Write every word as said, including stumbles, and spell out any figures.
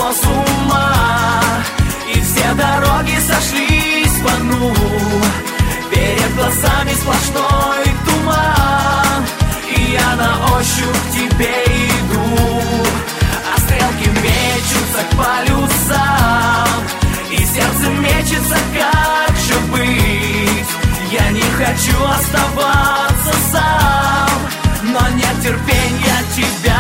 с ума, и все дороги сошлись в одну. Перед глазами сплошной туман, и я на ощупь к тебе иду. А стрелки мечутся к полюсам, и сердце мечется, как же быть. Я не хочу оставаться сам, но нет терпения тебя